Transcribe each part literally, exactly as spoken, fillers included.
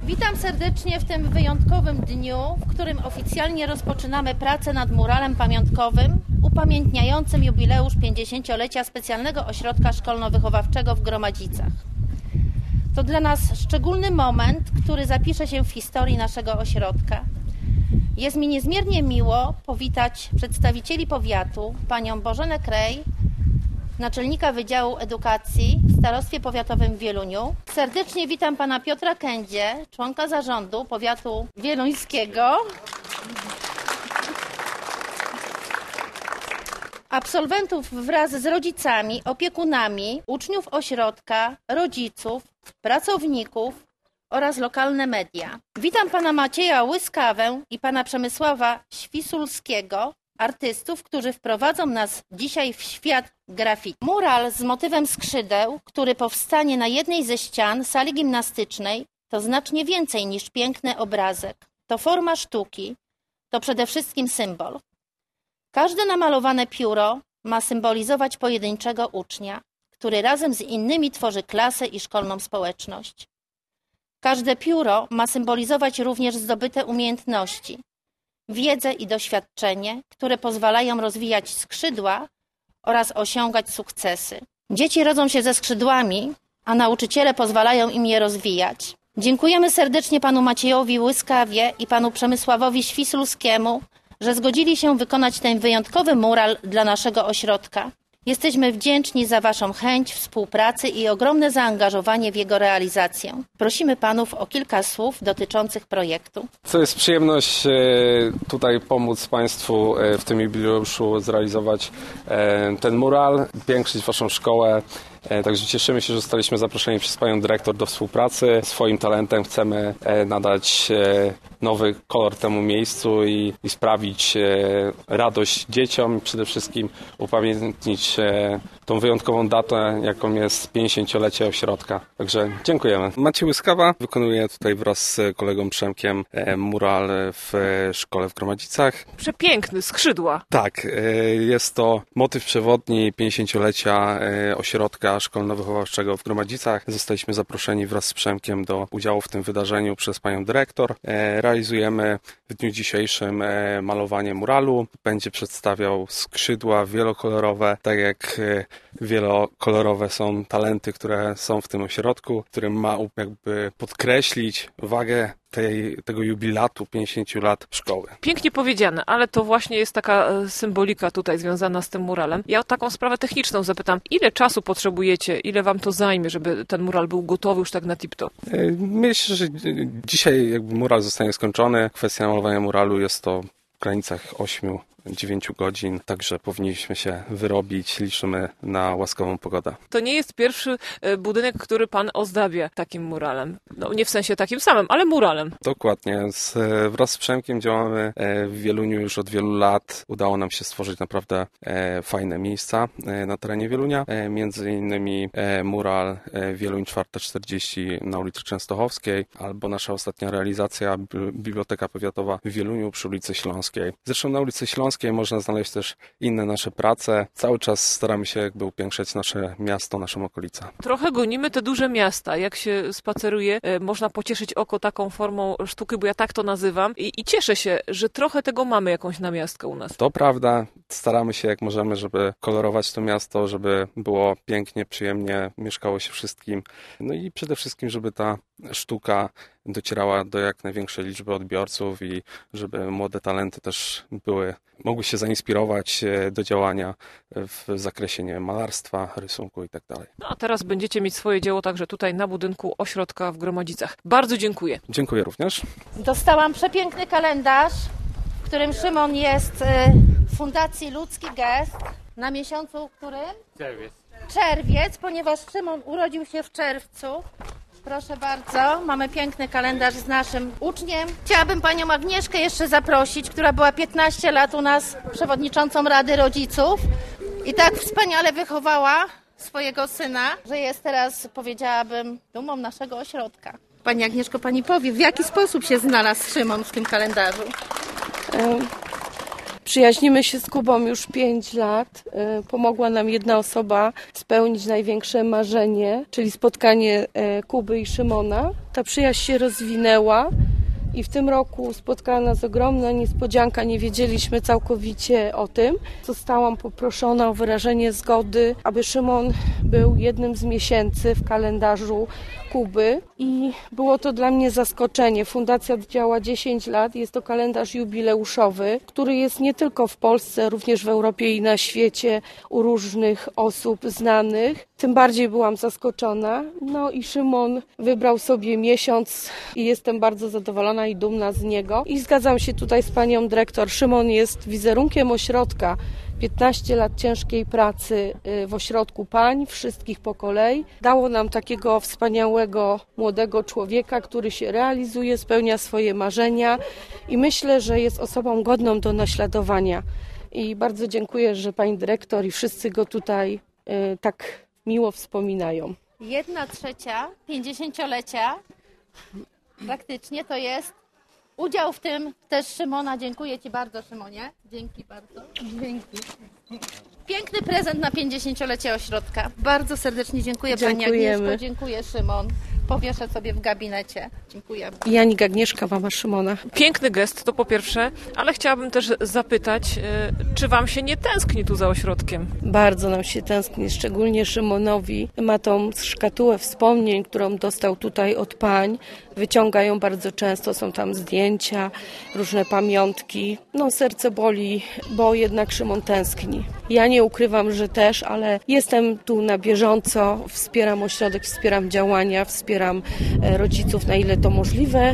Witam serdecznie w tym wyjątkowym dniu, w którym oficjalnie rozpoczynamy pracę nad muralem pamiątkowym upamiętniającym jubileusz pięćdziesięciolecia Specjalnego Ośrodka Szkolno-Wychowawczego w Gromadzicach. To dla nas szczególny moment, który zapisze się w historii naszego ośrodka. Jest mi niezmiernie miło powitać przedstawicieli powiatu, panią Bożenę Krej, naczelnika Wydziału Edukacji w Starostwie Powiatowym w Wieluniu. Serdecznie witam pana Piotra Kędzie, członka zarządu powiatu wieluńskiego. Absolwentów wraz z rodzicami, opiekunami, uczniów ośrodka, rodziców, pracowników oraz lokalne media. Witam pana Macieja Łyskawę i pana Przemysława Świsulskiego, artystów, którzy wprowadzą nas dzisiaj w świat grafiki. Mural z motywem skrzydeł, który powstanie na jednej ze ścian sali gimnastycznej, to znacznie więcej niż piękny obrazek. To forma sztuki, to przede wszystkim symbol. Każde namalowane pióro ma symbolizować pojedynczego ucznia, który razem z innymi tworzy klasę i szkolną społeczność. Każde pióro ma symbolizować również zdobyte umiejętności, wiedzę i doświadczenie, które pozwalają rozwijać skrzydła oraz osiągać sukcesy. Dzieci rodzą się ze skrzydłami, a nauczyciele pozwalają im je rozwijać. Dziękujemy serdecznie panu Maciejowi Łyskawie i panu Przemysławowi Świsulskiemu, że zgodzili się wykonać ten wyjątkowy mural dla naszego ośrodka. Jesteśmy wdzięczni za waszą chęć współpracy i ogromne zaangażowanie w jego realizację. Prosimy panów o kilka słów dotyczących projektu. To jest przyjemność tutaj pomóc państwu w tym jubileuszu zrealizować ten mural, piększyć waszą szkołę. Także cieszymy się, że zostaliśmy zaproszeni przez panią dyrektor do współpracy. Swoim talentem chcemy nadać nowy kolor temu miejscu i, i sprawić radość dzieciom i przede wszystkim upamiętnić tą wyjątkową datę, jaką jest pięćdziesięciolecie ośrodka. Także dziękujemy. Maciej Łyskawa wykonuje tutaj wraz z kolegą Przemkiem mural w szkole w Gromadzicach. Przepiękny, skrzydła. Tak, jest to motyw przewodni pięćdziesięciolecia ośrodka szkolno-wychowawczego w Gromadzicach. Zostaliśmy zaproszeni wraz z Przemkiem do udziału w tym wydarzeniu przez panią dyrektor. Realizujemy w dniu dzisiejszym malowanie muralu. Będzie przedstawiał skrzydła wielokolorowe, tak jak wielokolorowe są talenty, które są w tym ośrodku, który ma jakby podkreślić wagę tej, tego jubilatu pięćdziesięciu lat szkoły. Pięknie powiedziane, ale to właśnie jest taka symbolika tutaj związana z tym muralem. Ja o taką sprawę techniczną zapytam, ile czasu potrzebujecie, ile wam to zajmie, żeby ten mural był gotowy już tak na tip-top? Myślę, że dzisiaj jakby mural zostanie skończony. Kwestia malowania muralu jest to w granicach ośmiu dziewięciu godzin, także powinniśmy się wyrobić. Liczymy na łaskawą pogodę. To nie jest pierwszy budynek, który pan ozdabia takim muralem. No nie w sensie takim samym, ale muralem. Dokładnie. Z, wraz z Przemkiem działamy w Wieluniu już od wielu lat. Udało nam się stworzyć naprawdę fajne miejsca na terenie Wielunia. Między innymi mural Wieluń czwarta czterdzieści na ulicy Częstochowskiej, albo nasza ostatnia realizacja Biblioteka Powiatowa w Wieluniu przy ulicy Śląskiej. Zresztą na ulicy Śląskiej można znaleźć też inne nasze prace. Cały czas staramy się jakby upiększać nasze miasto, naszą okolicę. Trochę gonimy te duże miasta. Jak się spaceruje, można pocieszyć oko taką formą sztuki, bo ja tak to nazywam. I, i cieszę się, że trochę tego mamy jakąś namiastkę u nas. To prawda. Staramy się jak możemy, żeby kolorować to miasto, żeby było pięknie, przyjemnie, mieszkało się wszystkim. No i przede wszystkim, żeby ta sztuka docierała do jak największej liczby odbiorców i żeby młode talenty też były, mogły się zainspirować do działania w zakresie, nie wiem, malarstwa, rysunku i tak dalej. No a teraz będziecie mieć swoje dzieło także tutaj na budynku ośrodka w Gromadzicach. Bardzo dziękuję. Dziękuję również. Dostałam przepiękny kalendarz, w którym Szymon jest w Fundacji Ludzki Gest na miesiącu którym? Czerwiec. Czerwiec, ponieważ Szymon urodził się w czerwcu. Proszę bardzo, mamy piękny kalendarz z naszym uczniem. Chciałabym panią Agnieszkę jeszcze zaprosić, która była piętnaście lat u nas przewodniczącą Rady Rodziców i tak wspaniale wychowała swojego syna, że jest teraz, powiedziałabym, dumą naszego ośrodka. Pani Agnieszko, pani powie, w jaki sposób się znalazł Szymon w tym kalendarzu? Przyjaźnimy się z Kubą już pięć lat. Pomogła nam jedna osoba spełnić największe marzenie, czyli spotkanie Kuby i Szymona. Ta przyjaźń się rozwinęła i w tym roku spotkała nas ogromna niespodzianka. Nie wiedzieliśmy całkowicie o tym. Zostałam poproszona o wyrażenie zgody, aby Szymon był jednym z miesięcy w kalendarzu Kuby i było to dla mnie zaskoczenie. Fundacja działa dziesięć lat, jest to kalendarz jubileuszowy, który jest nie tylko w Polsce, również w Europie i na świecie u różnych osób znanych. Tym bardziej byłam zaskoczona. No i Szymon wybrał sobie miesiąc i jestem bardzo zadowolona i dumna z niego. I zgadzam się tutaj z panią dyrektor. Szymon jest wizerunkiem ośrodka. piętnaście lat ciężkiej pracy w ośrodku pań, wszystkich po kolei. Dało nam takiego wspaniałego, młodego człowieka, który się realizuje, spełnia swoje marzenia i myślę, że jest osobą godną do naśladowania. I bardzo dziękuję, że pani dyrektor i wszyscy go tutaj y, tak miło wspominają. Jedna trzecia pięćdziesięciolecia praktycznie to jest udział w tym też Szymona. Dziękuję ci bardzo, Szymonie. Dzięki bardzo. Dzięki. Piękny prezent na pięćdziesięciolecie ośrodka. Bardzo serdecznie dziękuję pani Agnieszko. Dziękuję, Szymon. Powieszę sobie w gabinecie. Dziękuję. I Janik, Agnieszka, mama Szymona. Piękny gest, to po pierwsze, ale chciałabym też zapytać, czy wam się nie tęskni tu za ośrodkiem? Bardzo nam się tęskni, szczególnie Szymonowi. Ma tą szkatułę wspomnień, którą dostał tutaj od pań. Wyciąga ją bardzo często, są tam zdjęcia, różne pamiątki. No serce boli, bo jednak Szymon tęskni. Ja nie ukrywam, że też, ale jestem tu na bieżąco, wspieram ośrodek, wspieram działania, wspieram rodziców na ile to możliwe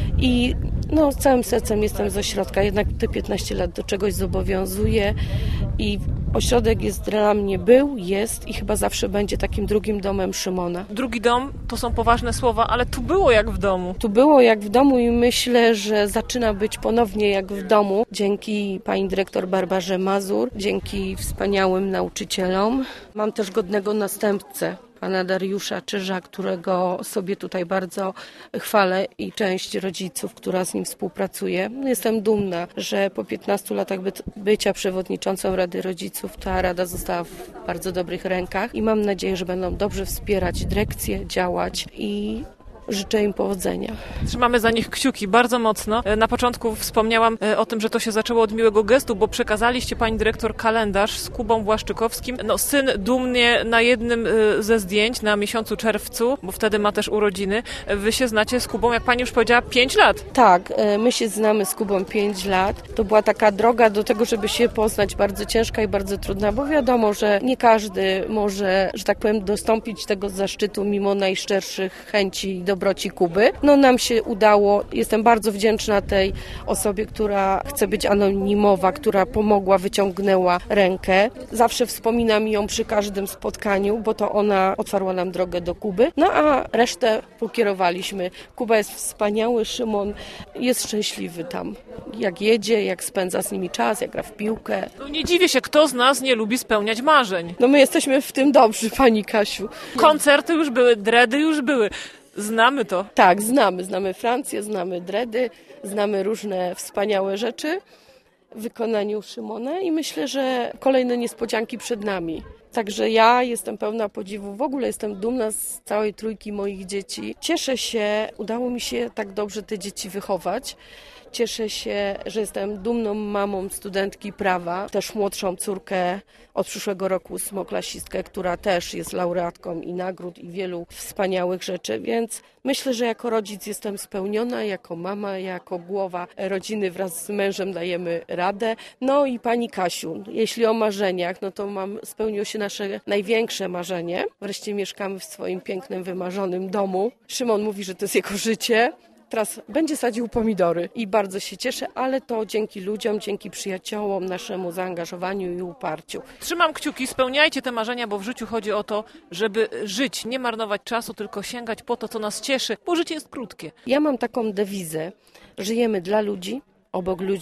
i no, z całym sercem jestem z ośrodka, jednak te piętnaście lat do czegoś zobowiązuje i ośrodek jest dla mnie, był, jest i chyba zawsze będzie takim drugim domem Szymona. Drugi dom to są poważne słowa, ale tu było jak w domu. Tu było jak w domu i myślę, że zaczyna być ponownie jak w domu. Dzięki pani dyrektor Barbarze Mazur, dzięki wspaniałym nauczycielom. Mam też godnego następcę, pana Dariusza Czyża, którego sobie tutaj bardzo chwalę i część rodziców, która z nim współpracuje. Jestem dumna, że po piętnastu latach by- bycia przewodniczącą Rady Rodziców ta rada została w bardzo dobrych rękach i mam nadzieję, że będą dobrze wspierać dyrekcję, działać i życzę im powodzenia. Trzymamy za nich kciuki bardzo mocno. Na początku wspomniałam o tym, że to się zaczęło od miłego gestu, bo przekazaliście pani dyrektor kalendarz z Kubą Błaszczykowskim. No, syn dumnie na jednym ze zdjęć na miesiącu czerwcu, bo wtedy ma też urodziny. Wy się znacie z Kubą, jak pani już powiedziała, pięć lat. Tak, my się znamy z Kubą pięć lat. To była taka droga do tego, żeby się poznać, bardzo ciężka i bardzo trudna, bo wiadomo, że nie każdy może, że tak powiem, dostąpić tego zaszczytu mimo najszczerszych chęci i dobroci Kuby. No nam się udało. Jestem bardzo wdzięczna tej osobie, która chce być anonimowa, która pomogła, wyciągnęła rękę. Zawsze wspominam ją przy każdym spotkaniu, bo to ona otwarła nam drogę do Kuby. No a resztę pokierowaliśmy. Kuba jest wspaniały, Szymon jest szczęśliwy tam. Jak jedzie, jak spędza z nimi czas, jak gra w piłkę. No nie dziwię się, kto z nas nie lubi spełniać marzeń. No my jesteśmy w tym dobrzy, pani Kasiu. Koncerty już były, dredy już były. Znamy to. Tak, znamy. Znamy Francję, znamy dredy, znamy różne wspaniałe rzeczy w wykonaniu Szymona i myślę, że kolejne niespodzianki przed nami. Także ja jestem pełna podziwu, w ogóle jestem dumna z całej trójki moich dzieci. Cieszę się, udało mi się tak dobrze te dzieci wychować. Cieszę się, że jestem dumną mamą studentki prawa, też młodszą córkę od przyszłego roku ósmoklasistkę, która też jest laureatką i nagród i wielu wspaniałych rzeczy, więc myślę, że jako rodzic jestem spełniona, jako mama, jako głowa rodziny wraz z mężem dajemy radę. No i pani Kasiu, jeśli o marzeniach, no to mam, spełniło się nasze największe marzenie. Wreszcie mieszkamy w swoim pięknym, wymarzonym domu. Szymon mówi, że to jest jego życie. Teraz będzie sadził pomidory i bardzo się cieszę, ale to dzięki ludziom, dzięki przyjaciołom, naszemu zaangażowaniu i uparciu. Trzymam kciuki, spełniajcie te marzenia, bo w życiu chodzi o to, żeby żyć, nie marnować czasu, tylko sięgać po to, co nas cieszy, bo życie jest krótkie. Ja mam taką dewizę, żyjemy dla ludzi, obok ludzi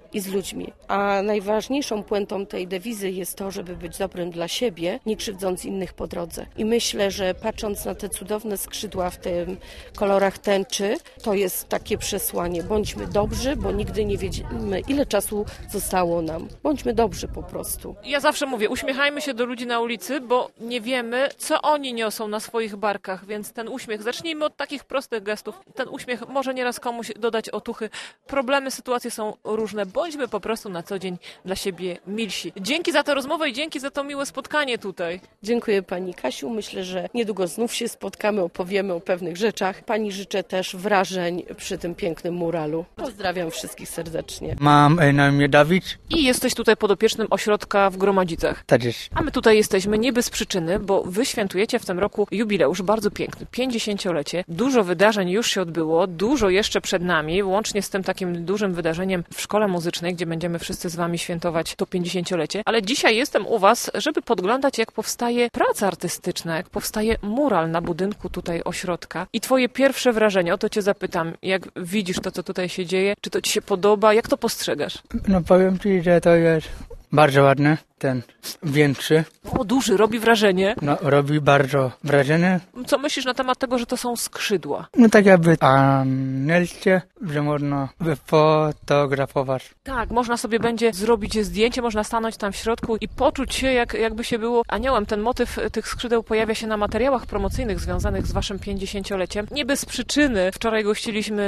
i z ludźmi. A najważniejszą puentą tej dewizy jest to, żeby być dobrym dla siebie, nie krzywdząc innych po drodze. I myślę, że patrząc na te cudowne skrzydła w tym kolorach tęczy, to jest takie przesłanie. Bądźmy dobrzy, bo nigdy nie wiemy, ile czasu zostało nam. Bądźmy dobrzy po prostu. Ja zawsze mówię, uśmiechajmy się do ludzi na ulicy, bo nie wiemy, co oni niosą na swoich barkach, więc ten uśmiech, zacznijmy od takich prostych gestów. Ten uśmiech może nieraz komuś dodać otuchy. Problemy, sytuacje są różne. Bądźmy po prostu na co dzień dla siebie milsi. Dzięki za tę rozmowę i dzięki za to miłe spotkanie tutaj. Dziękuję pani Kasiu. Myślę, że niedługo znów się spotkamy, opowiemy o pewnych rzeczach. Pani życzę też wrażeń przy tym pięknym muralu. Pozdrawiam wszystkich serdecznie. Mam e, na imię Dawid. I jesteś tutaj podopiecznym ośrodka w Gromadzicach. Tak jest. A my tutaj jesteśmy nie bez przyczyny, bo wy świętujecie w tym roku jubileusz bardzo piękny, pięćdziesięciolecie. Dużo wydarzeń już się odbyło, dużo jeszcze przed nami, łącznie z tym takim dużym wydarzeniem w szkole muzycznej, gdzie będziemy wszyscy z wami świętować to pięćdziesięciolecie. Ale dzisiaj jestem u was, żeby podglądać, jak powstaje praca artystyczna, jak powstaje mural na budynku tutaj ośrodka. I twoje pierwsze wrażenie, o to cię zapytam, jak widzisz to, co tutaj się dzieje, czy to ci się podoba, jak to postrzegasz? No powiem ci, że to jest bardzo ładne, ten większy. O, duży, robi wrażenie. No robi bardzo wrażenie. Co myślisz na temat tego, że to są skrzydła? No tak jakby anelcie, że można wyfotografować. Tak, można sobie będzie zrobić zdjęcie, można stanąć tam w środku i poczuć się, jak, jakby się było aniołem. Ten motyw tych skrzydeł pojawia się na materiałach promocyjnych związanych z waszym pięćdziesięcioleciem. Nie bez przyczyny. Wczoraj gościliśmy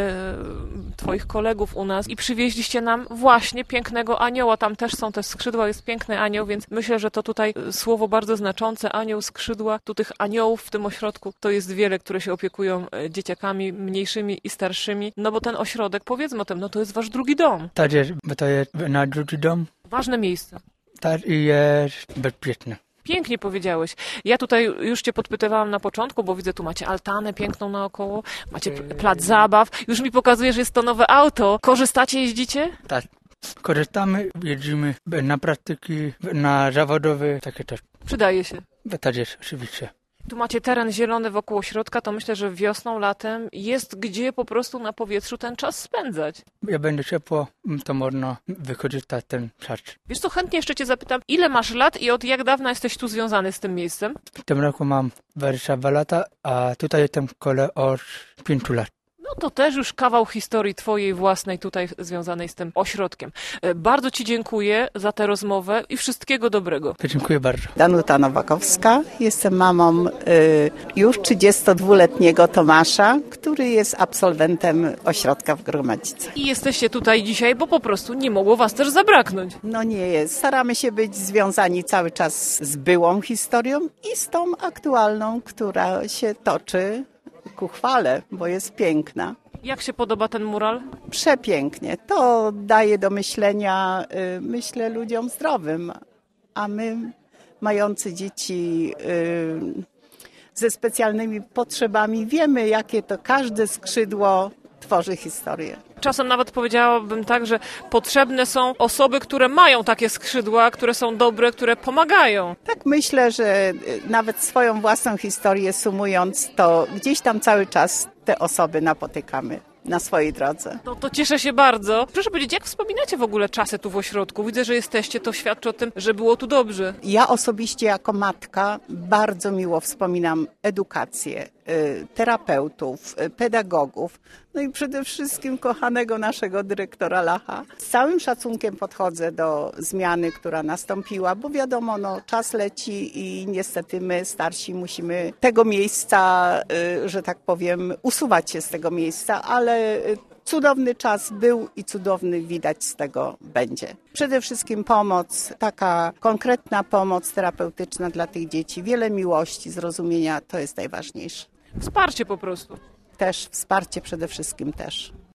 e, twoich kolegów u nas i przywieźliście nam właśnie pięknego anioła. Tam też są te skrzydła, jest piękny anioł, więc myślę, że to tutaj słowo bardzo znaczące, anioł, skrzydła. Tu tych aniołów w tym ośrodku to jest wiele, które się opiekują dzieciakami mniejszymi i starszymi. No bo ten ośrodek, powiedzmy o tym, no to jest wasz drugi dom. Tak jest, bo to jest na drugi dom. Ważne miejsce. Tak i jest bezpieczne. Pięknie powiedziałeś. Ja tutaj już cię podpytywałam na początku, bo widzę, tu macie altanę piękną naokoło, macie plac zabaw. Już mi pokazuje, że jest to nowe auto. Korzystacie, jeździcie? Tak. Korzystamy, jedziemy na praktyki, na zawodowe, takie też. Przydaje się. Tak jest, oczywiście. Tu macie teren zielony wokół ośrodka, to myślę, że wiosną, latem jest gdzie po prostu na powietrzu ten czas spędzać. Jak będzie ciepło, to można wykorzystać ten czas. Wiesz co, chętnie jeszcze cię zapytam, ile masz lat i od jak dawna jesteś tu związany z tym miejscem? W tym roku mam dwadzieścia dwa lata, a tutaj jestem kole od pięciu lat. No to też już kawał historii twojej własnej tutaj związanej z tym ośrodkiem. Bardzo ci dziękuję za tę rozmowę i wszystkiego dobrego. Dziękuję bardzo. Danuta Nowakowska. Jestem mamą y, już trzydziestodwuletniego Tomasza, który jest absolwentem ośrodka w Gromadzicach. I jesteście tutaj dzisiaj, bo po prostu nie mogło was też zabraknąć. No nie jest. Staramy się być związani cały czas z byłą historią i z tą aktualną, która się toczy ku chwale, bo jest piękna. Jak się podoba ten mural? Przepięknie. To daje do myślenia, y, myślę, ludziom zdrowym, a my, mający dzieci y, ze specjalnymi potrzebami, wiemy, jakie to każde skrzydło tworzy historię. Czasem nawet powiedziałabym tak, że potrzebne są osoby, które mają takie skrzydła, które są dobre, które pomagają. Tak myślę, że nawet swoją własną historię sumując, to gdzieś tam cały czas te osoby napotykamy na swojej drodze. No to cieszę się bardzo. Proszę powiedzieć, jak wspominacie w ogóle czasy tu w ośrodku? Widzę, że jesteście, to świadczy o tym, że było tu dobrze. Ja osobiście jako matka bardzo miło wspominam edukację, y, terapeutów, y, pedagogów, no i przede wszystkim kochanego naszego dyrektora Lacha. Z całym szacunkiem podchodzę do zmiany, która nastąpiła, bo wiadomo, no, czas leci i niestety my starsi musimy tego miejsca, y, że tak powiem, usuwać się z tego miejsca, ale y, cudowny czas był i cudowny widać z tego będzie. Przede wszystkim pomoc, taka konkretna pomoc terapeutyczna dla tych dzieci, wiele miłości, zrozumienia, to jest najważniejsze. Wsparcie po prostu. Też wsparcie przede wszystkim też.